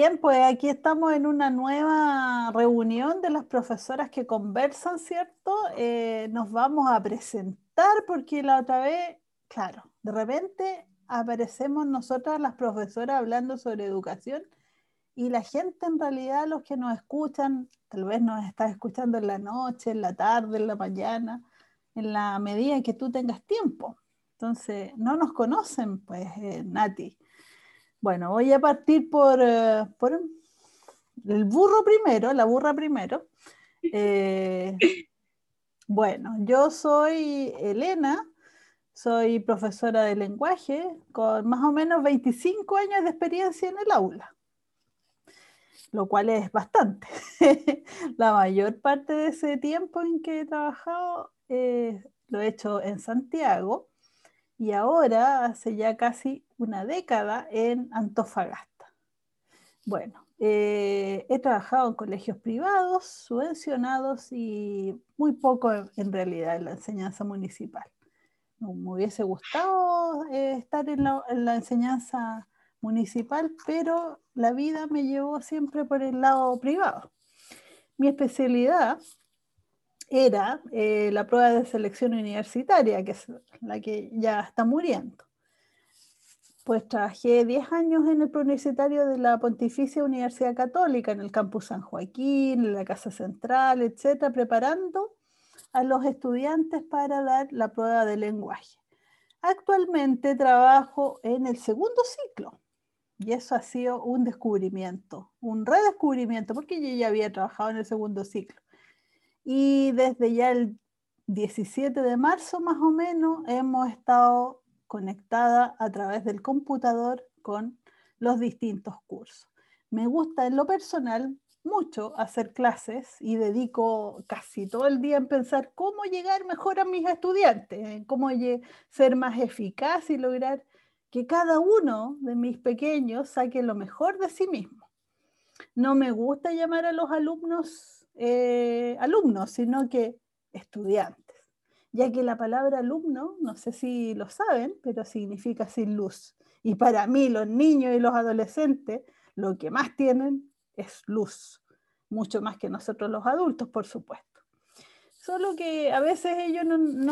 Bien, pues aquí estamos en una nueva reunión de las profesoras que conversan, ¿cierto? Nos vamos a presentar porque la otra vez, claro, de repente aparecemos nosotras las profesoras hablando sobre educación y la gente en realidad, los que nos escuchan, tal vez nos estás escuchando en la noche, en la tarde, en la mañana, en la medida en que tú tengas tiempo. Entonces, no nos conocen, pues, Nati. Bueno, voy a partir por el burro primero, la burra primero. Eh, bueno, yo soy Elena, soy profesora de lenguaje con más o menos 25 años de experiencia en el aula, lo cual es bastante. La mayor parte de ese tiempo en que he trabajado lo he hecho en Santiago y ahora hace ya casi una década en Antofagasta. Bueno, he trabajado en colegios privados, subvencionados y muy poco en realidad en la enseñanza municipal. Me hubiese gustado estar en la enseñanza municipal, pero la vida me llevó siempre por el lado privado. Mi especialidad era la prueba de selección universitaria, que es la que ya está muriendo. Pues trabajé 10 años en el preuniversitario de la Pontificia Universidad Católica, en el campus San Joaquín, en la Casa Central, etcétera, preparando a los estudiantes para dar la prueba de lenguaje. Actualmente trabajo en el segundo ciclo y eso ha sido un descubrimiento, un redescubrimiento, porque yo ya había trabajado en el segundo ciclo. Y desde ya el 17 de marzo más o menos hemos estado conectada a través del computador con los distintos cursos. Me gusta en lo personal mucho hacer clases y dedico casi todo el día en pensar cómo llegar mejor a mis estudiantes, cómo ser más eficaz y lograr que cada uno de mis pequeños saque lo mejor de sí mismo. No me gusta llamar a los alumnos alumnos, sino que estudiantes, ya que la palabra alumno, no sé si lo saben, pero significa sin luz. Y para mí los niños y los adolescentes lo que más tienen es luz, mucho más que nosotros los adultos, por supuesto. Solo que a veces ellos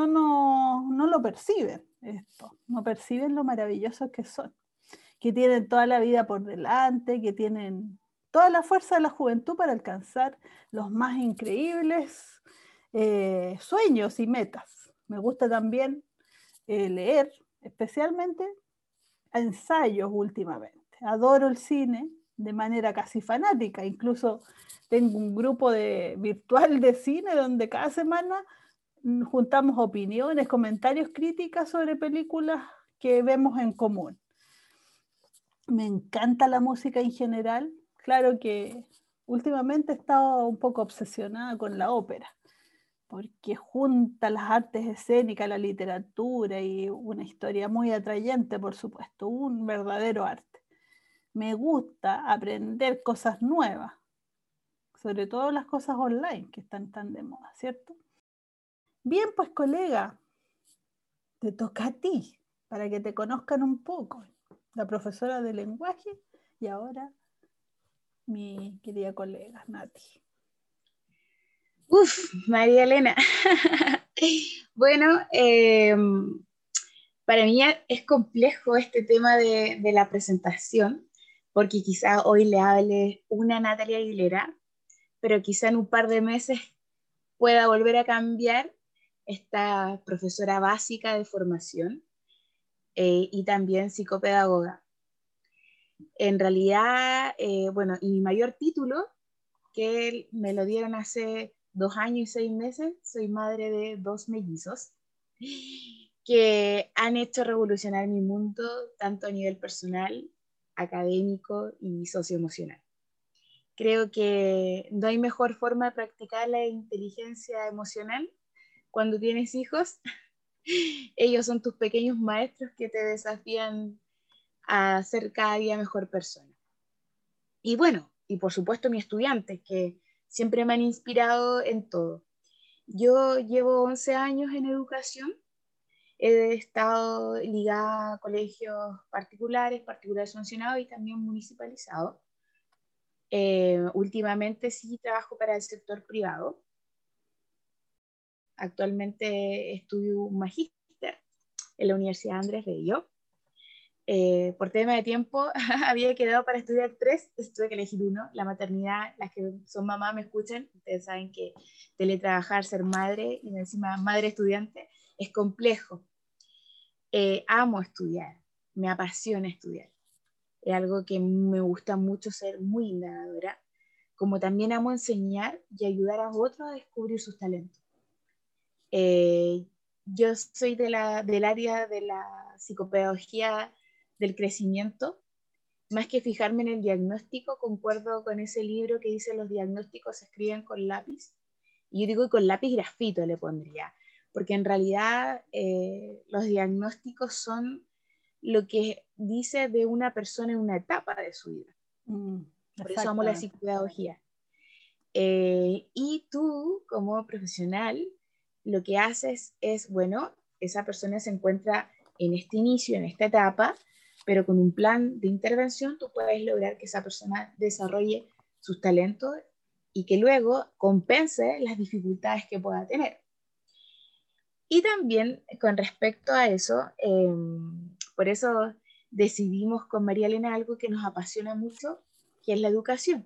no lo perciben, esto, no perciben lo maravillosos que son, que tienen toda la vida por delante, que tienen toda la fuerza de la juventud para alcanzar los más increíbles sueños y metas. Me gusta también leer, especialmente ensayos últimamente. Adoro el cine de manera casi fanática, incluso tengo un grupo virtual de cine donde cada semana juntamos opiniones, comentarios, críticas sobre películas que vemos en común. Me encanta la música en general. Claro que últimamente he estado un poco obsesionada con la ópera, porque junta las artes escénicas, la literatura y una historia muy atrayente, por supuesto, un verdadero arte. Me gusta aprender cosas nuevas, sobre todo las cosas online que están tan de moda, ¿cierto? Bien, pues colega, te toca a ti, para que te conozcan un poco, la profesora de lenguaje y ahora mi querida colega Nati. Uf, María Elena. Bueno, para mí es complejo este tema de la presentación, porque quizá hoy le hable una Natalia Aguilera, pero quizá en un par de meses pueda volver a cambiar esta profesora básica de formación y también psicopedagoga. En realidad, bueno, y mi mayor título, que me lo dieron hace 2 años y 6 meses, soy madre de 2 mellizos que han hecho revolucionar mi mundo tanto a nivel personal, académico y socioemocional. Creo que no hay mejor forma de practicar la inteligencia emocional cuando tienes hijos. Ellos son tus pequeños maestros que te desafían a ser cada día mejor persona. Y bueno, y por supuesto mis estudiantes que siempre me han inspirado en todo. Yo llevo 11 años en educación, he estado ligada a colegios particulares, particulares sancionados y también municipalizados. Últimamente sí trabajo para el sector privado. Actualmente estudio un magíster en la Universidad Andrés Bello. Por tema de tiempo había quedado para estudiar 3, tuve que elegir uno. La maternidad, las que son mamás me escuchan, ustedes saben que teletrabajar, ser madre y encima madre estudiante es complejo. Amo estudiar, me apasiona estudiar. Es algo que me gusta mucho, ser muy indagadora, como también amo enseñar y ayudar a otros a descubrir sus talentos. Eh, yo soy del área de la psicopedagogía del crecimiento. Más que fijarme en el diagnóstico, concuerdo con ese libro que dice los diagnósticos se escriben con lápiz. Y yo digo con lápiz grafito le pondría, porque en realidad los diagnósticos son lo que dice de una persona en una etapa de su vida. Por eso amo la Exactamente. psicopedagogía. Y tú, como profesional, lo que haces es, bueno, esa persona se encuentra en este inicio, en esta etapa, pero con un plan de intervención tú puedes lograr que esa persona desarrolle sus talentos y que luego compense las dificultades que pueda tener. Y también con respecto a eso, por eso decidimos con María Elena algo que nos apasiona mucho, que es la educación.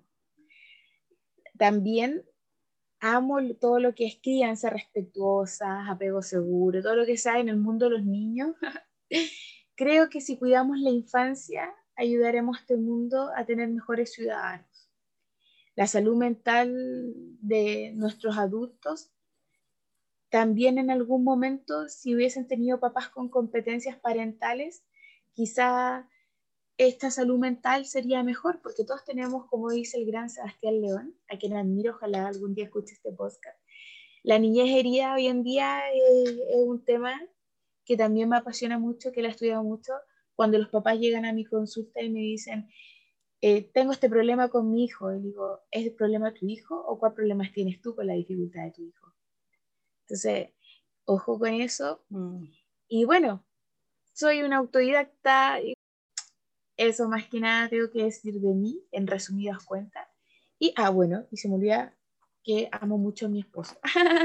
También amo todo lo que es crianza respetuosa, apego seguro, todo lo que sea en el mundo de los niños. Creo que si cuidamos la infancia, ayudaremos a este mundo a tener mejores ciudadanos. La salud mental de nuestros adultos, también en algún momento, si hubiesen tenido papás con competencias parentales, quizá esta salud mental sería mejor, porque todos tenemos, como dice el gran Sebastián León, a quien admiro, ojalá algún día escuche este podcast. La niñez herida hoy en día es un tema que también me apasiona mucho, que la he estudiado mucho, cuando los papás llegan a mi consulta y me dicen, tengo este problema con mi hijo, y digo, ¿es el problema de tu hijo o cuál problemas tienes tú con la dificultad de tu hijo? Entonces, ojo con eso. Y bueno, soy una autodidacta, y eso más que nada tengo que decir de mí, en resumidas cuentas. Y, bueno, y se me olvida que amo mucho a mi esposo,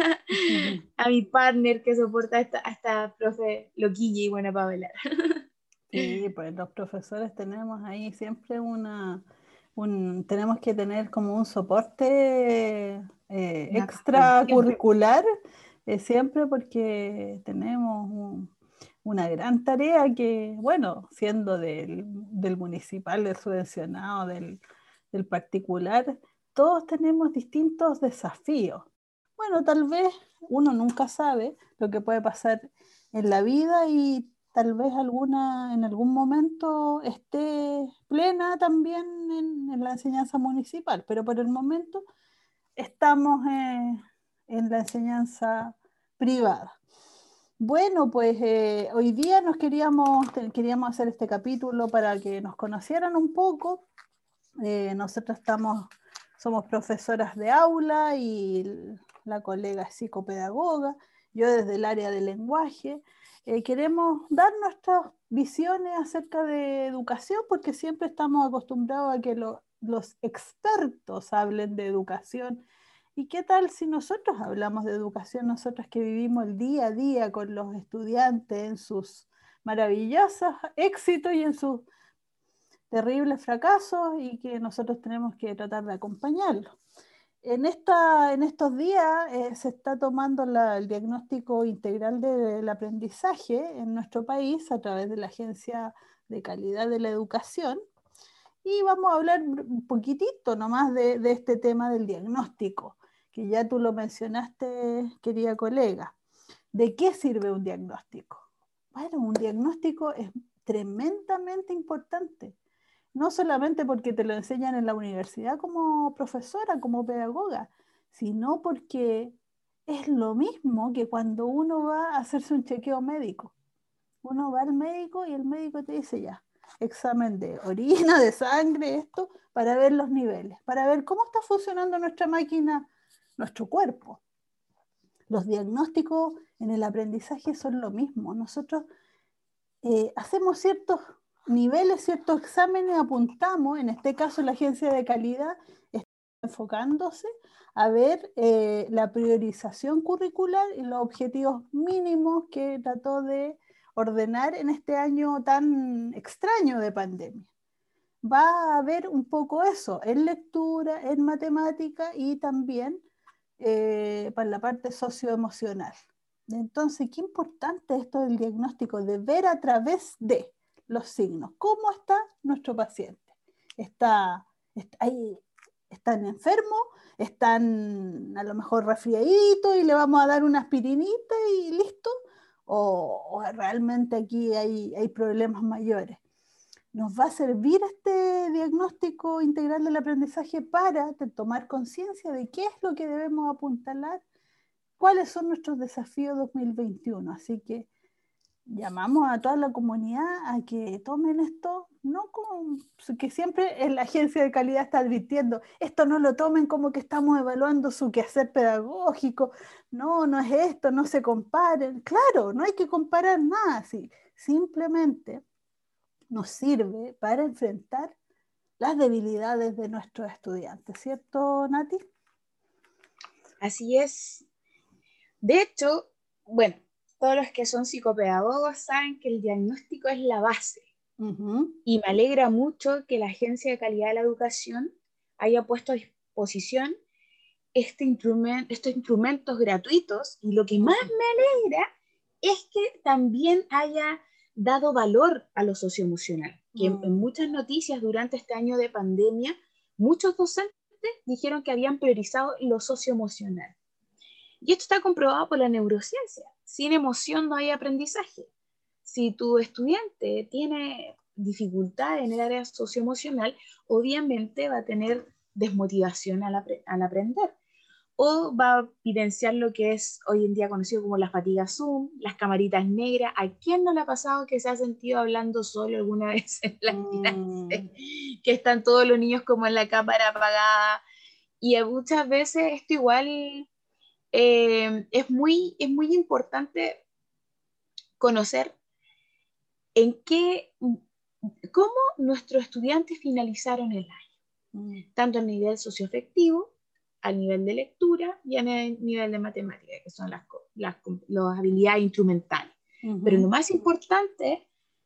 a mi partner que soporta a esta profe loquilla y buena para bailar. Sí, pues los profesores tenemos ahí siempre tenemos que tener como un soporte Una contención. extracurricular siempre porque tenemos una gran tarea que, bueno, siendo del municipal, del subvencionado, del particular, todos tenemos distintos desafíos. Bueno, tal vez uno nunca sabe lo que puede pasar en la vida y tal vez en algún momento esté plena también en la enseñanza municipal, pero por el momento estamos en la enseñanza privada. Bueno, pues hoy día queríamos hacer este capítulo para que nos conocieran un poco. Nosotros somos profesoras de aula y la colega es psicopedagoga, yo desde el área del lenguaje. Queremos dar nuestras visiones acerca de educación porque siempre estamos acostumbrados a que los expertos hablen de educación. ¿Y qué tal si nosotros hablamos de educación, nosotros que vivimos el día a día con los estudiantes en sus maravillosos éxitos y en sus terribles fracasos y que nosotros tenemos que tratar de acompañarlos? En estos días se está tomando el diagnóstico integral del aprendizaje en nuestro país a través de la Agencia de Calidad de la Educación y vamos a hablar un poquitito nomás de este tema del diagnóstico, que ya tú lo mencionaste, querida colega. ¿De qué sirve un diagnóstico? Bueno, un diagnóstico es tremendamente importante, no solamente porque te lo enseñan en la universidad como profesora, como pedagoga, sino porque es lo mismo que cuando uno va a hacerse un chequeo médico. Uno va al médico y el médico te dice ya, examen de orina, de sangre, esto, para ver los niveles, para ver cómo está funcionando nuestra máquina, nuestro cuerpo. Los diagnósticos en el aprendizaje son lo mismo. Nosotros hacemos niveles, ciertos exámenes, apuntamos, en este caso la agencia de calidad está enfocándose a ver la priorización curricular y los objetivos mínimos que trató de ordenar en este año tan extraño de pandemia. Va a haber un poco eso, en lectura, en matemática y también para la parte socioemocional. Entonces, qué importante esto del diagnóstico, de ver a través de los signos. ¿Cómo está nuestro paciente? Ahí, ¿están enfermos? ¿Están a lo mejor resfriaditos y le vamos a dar una aspirinita y listo? ¿O realmente aquí hay problemas mayores? ¿Nos va a servir este diagnóstico integral del aprendizaje para tomar conciencia de qué es lo que debemos apuntalar? ¿Cuáles son nuestros desafíos 2021? Así que llamamos a toda la comunidad a que tomen esto, no como que siempre en la agencia de calidad está advirtiendo, esto no lo tomen como que estamos evaluando su quehacer pedagógico, no, no es esto, no se comparen. Claro, no hay que comparar nada, sí, simplemente nos sirve para enfrentar las debilidades de nuestros estudiantes, ¿cierto, Nati? Así es. De hecho, bueno, todos los que son psicopedagogos saben que el diagnóstico es la base. Y me alegra mucho que la Agencia de Calidad de la Educación haya puesto a disposición estos instrumentos gratuitos, y lo que más me alegra es que también haya dado valor a lo socioemocional, que en muchas noticias durante este año de pandemia, muchos docentes dijeron que habían priorizado lo socioemocional. Y esto está comprobado por la neurociencia. Sin emoción no hay aprendizaje. Si tu estudiante tiene dificultad en el área socioemocional, obviamente va a tener desmotivación al aprender, o va a evidenciar lo que es hoy en día conocido como la fatiga Zoom, las camaritas negras. ¿A quién no le ha pasado que se ha sentido hablando solo alguna vez en la clase? Que están todos los niños como en la cámara apagada, y muchas veces esto igual es muy importante conocer cómo nuestros estudiantes finalizaron el año, tanto a nivel socioafectivo, al nivel de lectura y a nivel de matemática, que son las habilidades instrumentales. Pero lo más importante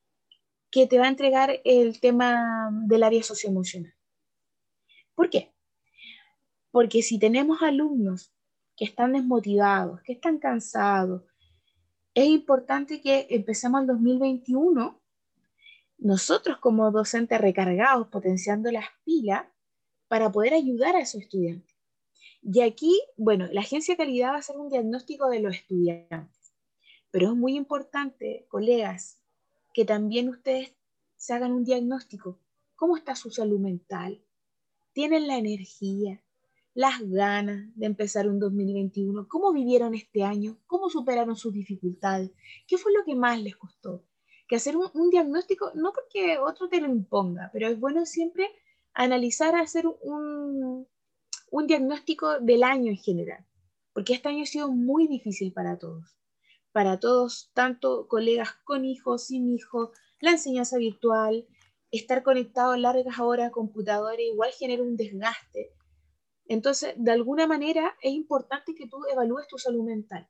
que te va a entregar el tema del área socioemocional. ¿Por qué? Porque si tenemos alumnos que están desmotivados, que están cansados, es importante que empecemos el 2021 nosotros como docentes recargados, potenciando las pilas para poder ayudar a esos estudiantes. Y aquí, bueno, la agencia de calidad va a hacer un diagnóstico de los estudiantes, pero es muy importante, colegas, que también ustedes se hagan un diagnóstico. ¿Cómo está su salud mental? ¿Tienen la energía, las ganas de empezar un 2021? ¿Cómo vivieron este año? ¿Cómo superaron sus dificultades? ¿Qué fue lo que más les costó? Que hacer un diagnóstico, no porque otro te lo imponga, pero es bueno siempre analizar, hacer un diagnóstico del año en general, porque este año ha sido muy difícil para todos, tanto colegas con hijos, sin hijos, la enseñanza virtual, estar conectados largas horas a computadores igual genera un desgaste. Entonces, de alguna manera es importante que tú evalúes tu salud mental.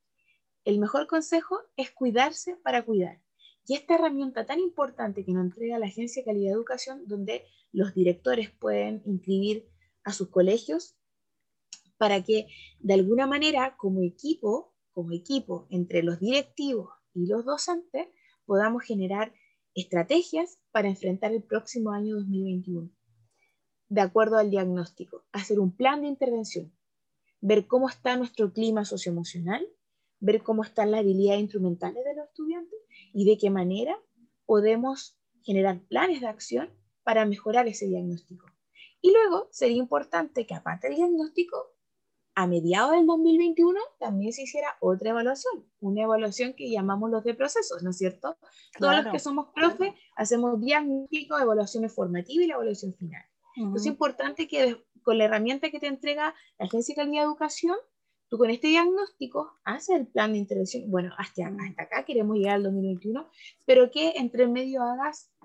El mejor consejo es cuidarse para cuidar. Y esta herramienta tan importante que nos entrega la Agencia de Calidad de Educación, donde los directores pueden inscribir a sus colegios para que de alguna manera como equipo, entre los directivos y los docentes, podamos generar estrategias para enfrentar el próximo año 2021. De acuerdo al diagnóstico, hacer un plan de intervención, ver cómo está nuestro clima socioemocional, ver cómo están las habilidades instrumentales de los estudiantes y de qué manera podemos generar planes de acción para mejorar ese diagnóstico. Y luego sería importante que aparte del diagnóstico, a mediados del 2021 también se hiciera otra evaluación, una evaluación que llamamos los de procesos, ¿no es cierto? Claro. Todos los que somos profes hacemos diagnóstico, evaluaciones formativas y la evaluación final. Entonces es importante que con la herramienta que te entrega la Agencia de Calidad de Educación, tú con este diagnóstico haces el plan de intervención. Bueno, hasta acá queremos llegar al 2021, pero que entre medio hagas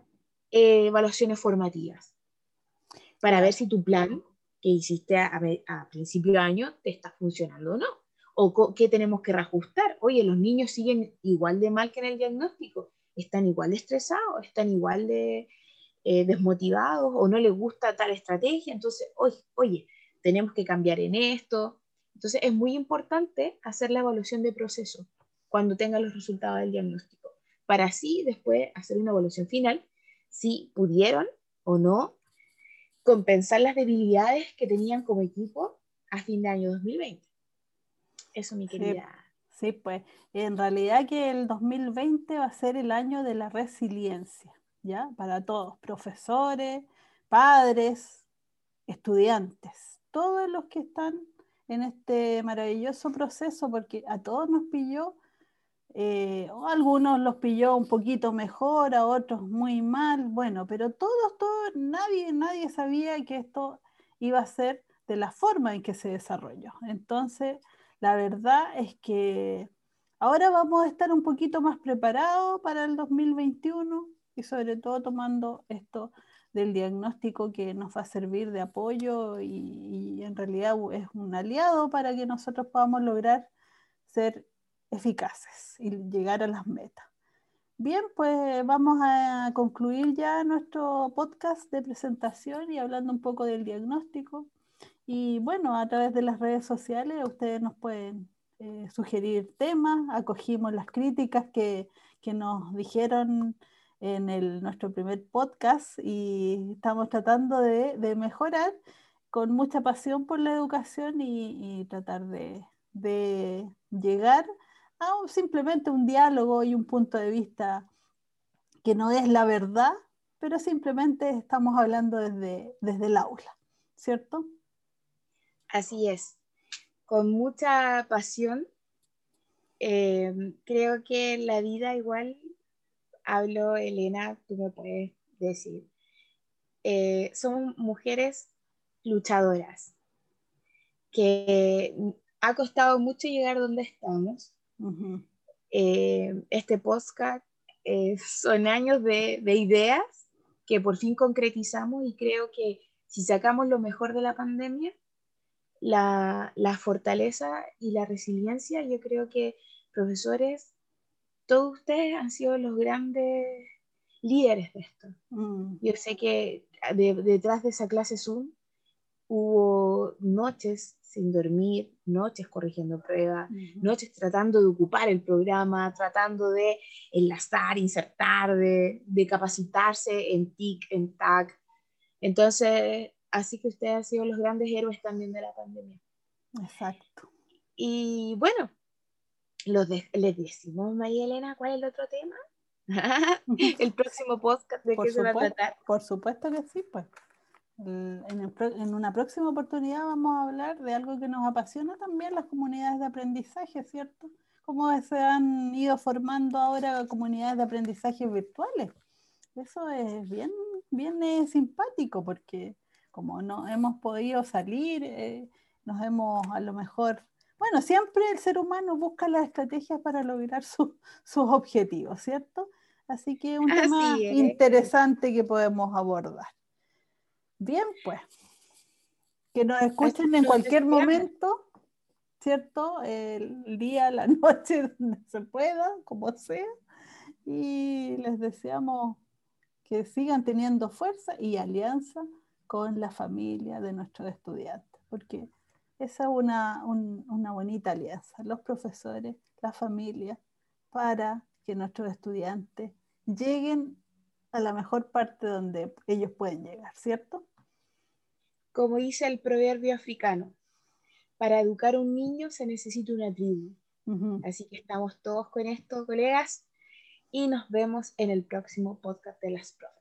evaluaciones formativas para ver Claro. si tu plan que hiciste a principio de año te está funcionando o no. O qué tenemos que reajustar. Oye, los niños siguen igual de mal que en el diagnóstico. Están igual de estresados, están igual de desmotivados o no les gusta tal estrategia. Entonces, oye, tenemos que cambiar en esto. Entonces, es muy importante hacer la evaluación de proceso cuando tengan los resultados del diagnóstico, para así después hacer una evaluación final si pudieron o no compensar las debilidades que tenían como equipo a fin de año 2020. Eso, mi Sí, querida. sí, pues en realidad que el 2020 va a ser el año de la resiliencia, ¿ya? Para todos, profesores, padres, estudiantes, todos los que están en este maravilloso proceso, porque a todos nos pilló, o a algunos los pilló un poquito mejor, a otros muy mal, bueno, pero todos, nadie sabía que esto iba a ser de la forma en que se desarrolló. Entonces, la verdad es que ahora vamos a estar un poquito más preparados para el 2021 y sobre todo tomando esto del diagnóstico que nos va a servir de apoyo y en realidad es un aliado para que nosotros podamos lograr ser eficaces y llegar a las metas. Bien, pues vamos a concluir ya nuestro podcast de presentación y hablando un poco del diagnóstico. Y bueno, a través de las redes sociales ustedes nos pueden sugerir temas, acogimos las críticas que nos dijeron en nuestro primer podcast y estamos tratando de mejorar con mucha pasión por la educación y tratar de llegar a simplemente un diálogo y un punto de vista que no es la verdad, pero simplemente estamos hablando desde el aula, ¿cierto? Así es, con mucha pasión. Creo que en la vida igual, hablo Elena, tú me puedes decir, somos mujeres luchadoras, que ha costado mucho llegar donde estamos. Ujú. Este podcast son años de ideas que por fin concretizamos y creo que si sacamos lo mejor de la pandemia, la fortaleza y la resiliencia, yo creo que profesores, todos ustedes han sido los grandes líderes de esto. Mm. Yo sé que detrás de esa clase Zoom hubo noches sin dormir, noches corrigiendo pruebas, Ujú. noches tratando de ocupar el programa, tratando de enlazar, insertar, de capacitarse en TIC, en TAC. Entonces, así que ustedes han sido los grandes héroes también de la pandemia. Exacto. Y bueno, les decimos, María Elena, ¿cuál es el otro tema? El próximo podcast, ¿de Por qué se va a supuesto, tratar? por supuesto que sí, pues. En una próxima oportunidad vamos a hablar de algo que nos apasiona también, las comunidades de aprendizaje, ¿cierto? Cómo se han ido formando ahora comunidades de aprendizaje virtuales. Eso es bien simpático porque como no hemos podido salir, nos hemos a lo mejor, bueno, siempre el ser humano busca las estrategias para lograr sus objetivos, ¿cierto? Así que es un tema Así es. interesante que podemos abordar. Bien, pues, que nos Así escuchen que en nos cualquier despedimos. momento, ¿cierto? El día, la noche, donde se pueda, como sea. Y les deseamos que sigan teniendo fuerza y alianza con la familia de nuestros estudiantes, porque esa es una bonita alianza, los profesores, la familia, para que nuestros estudiantes lleguen a la mejor parte donde ellos pueden llegar, ¿cierto? Como dice el proverbio africano, para educar a un niño se necesita una tribu. Ujú. Así que estamos todos con esto, colegas, y nos vemos en el próximo podcast de las profes.